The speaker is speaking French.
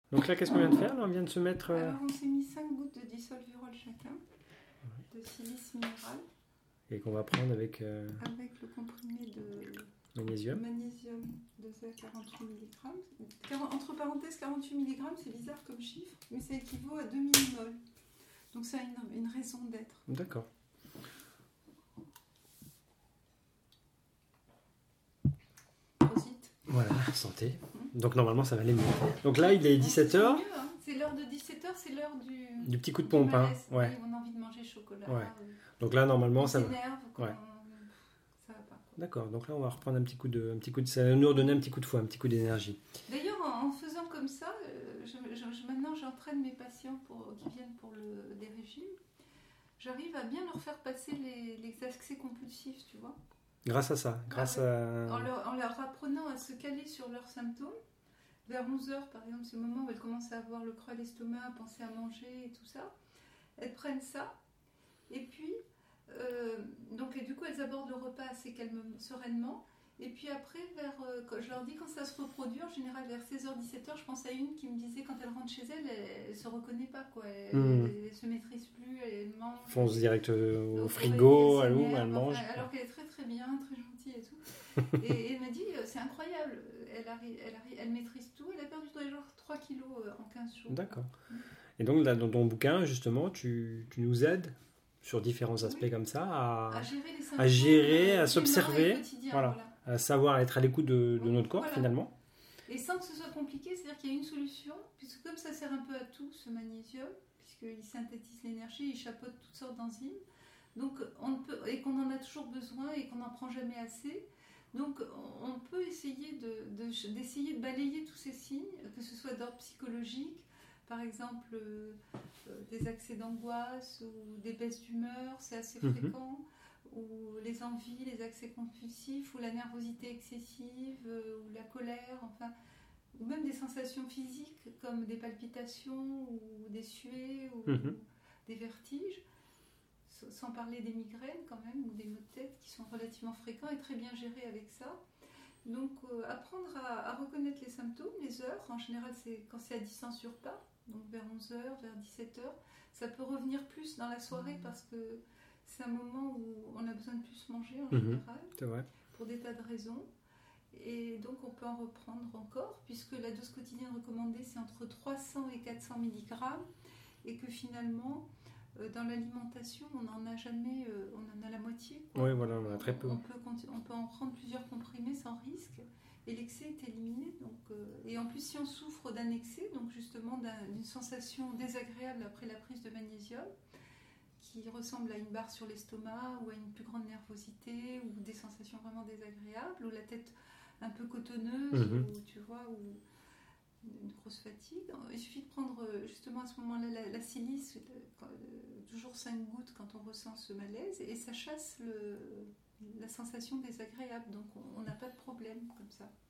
Donc là, qu'est-ce qu'on vient de faire? Là, on vient de se mettre... Alors, on s'est mis 5 gouttes de disolvirol chacun, de silice minéral, Et qu'on va prendre avec avec le comprimé de magnésium. magnésium dosé à 48 mg. Entre parenthèses, 48 mg, c'est bizarre comme chiffre, mais ça équivaut à 2 millimol. Donc ça a une raison d'être. D'accord. Prosit. Voilà, santé. Donc normalement, ça va aller mieux. Donc là, il est 17h. C'est l'heure de 17h, c'est l'heure Du petit coup de pompe, hein. malaise. Ouais. Oui, on a envie de manger chocolat. Ouais. Donc là, normalement, On ça va. s'énerve quand Ouais. ça va pas. Quoi. D'accord. Donc là, on va reprendre un petit coup de, ça va nous redonner un petit coup de foi, un petit coup d'énergie. D'ailleurs, en faisant comme ça, maintenant j'entraîne mes patients qui viennent pour des régimes. J'arrive à bien leur faire passer les accès compulsifs, tu vois. Grâce à ça, grâce à... En leur apprenant à se caler sur leurs symptômes. Vers 11h, par exemple, c'est le moment où elles commencent à avoir le creux à l'estomac, à penser à manger et tout ça. Elles prennent ça. Et puis, et du coup, elles abordent le repas assez sereinement. Et puis après, je leur dis quand ça se reproduit, en général vers 16h-17h, je pense à une qui me disait quand elle rentre chez elle, elle se reconnaît pas, quoi. Elle se maîtrise plus, elle mange. Fonce direct au frigo, elle ouvre, elle mange. Alors qu'elle est très très bien, très gentille et tout. et elle m'a dit, c'est incroyable, elle maîtrise tout, elle a perdu genre 3 kilos en 15 jours. D'accord. Et donc là, dans ton bouquin, justement, tu nous aides sur différents aspects comme ça à gérer, à s'observer, voilà. À savoir être à l'écoute de notre corps, finalement. Et sans que ce soit compliqué, c'est-à-dire qu'il y a une solution, puisque comme ça sert un peu à tout, ce magnésium, puisqu'il synthétise l'énergie, il chapeaute toutes sortes d'enzymes, donc et qu'on en a toujours besoin et qu'on n'en prend jamais assez. Donc on peut essayer d'essayer de balayer tous ces signes, que ce soit d'ordre psychologique, par exemple des accès d'angoisse ou des baisses d'humeur, c'est assez fréquent, ou les envies, les accès compulsifs, ou la nervosité excessive, ou la colère, enfin, ou même des sensations physiques comme des palpitations, ou des suées, ou des vertiges, sans parler des migraines quand même, ou des maux de tête qui sont relativement fréquents et très bien gérés avec ça. Donc apprendre à reconnaître les symptômes, les heures, en général c'est quand c'est à distance du repas, donc vers 11h, vers 17h, ça peut revenir plus dans la soirée parce que c'est un moment où on a besoin de plus manger en général, c'est vrai. Pour des tas de raisons. Et donc on peut en reprendre encore, puisque la dose quotidienne recommandée c'est entre 300 et 400 mg, et que finalement dans l'alimentation on en a jamais, on en a la moitié. Quoi. Oui, voilà, on a très peu. On peut en prendre plusieurs comprimés sans risque, et l'excès est éliminé. Donc, et en plus si on souffre d'un excès, donc justement d'une sensation désagréable après la prise de magnésium, qui ressemble à une barre sur l'estomac ou à une plus grande nervosité ou des sensations vraiment désagréables, ou la tête un peu cotonneuse, ou tu vois, ou une grosse fatigue. Il suffit de prendre justement à ce moment-là la silice, toujours 5 gouttes quand on ressent ce malaise, et ça chasse la sensation désagréable, donc on n'a pas de problème comme ça.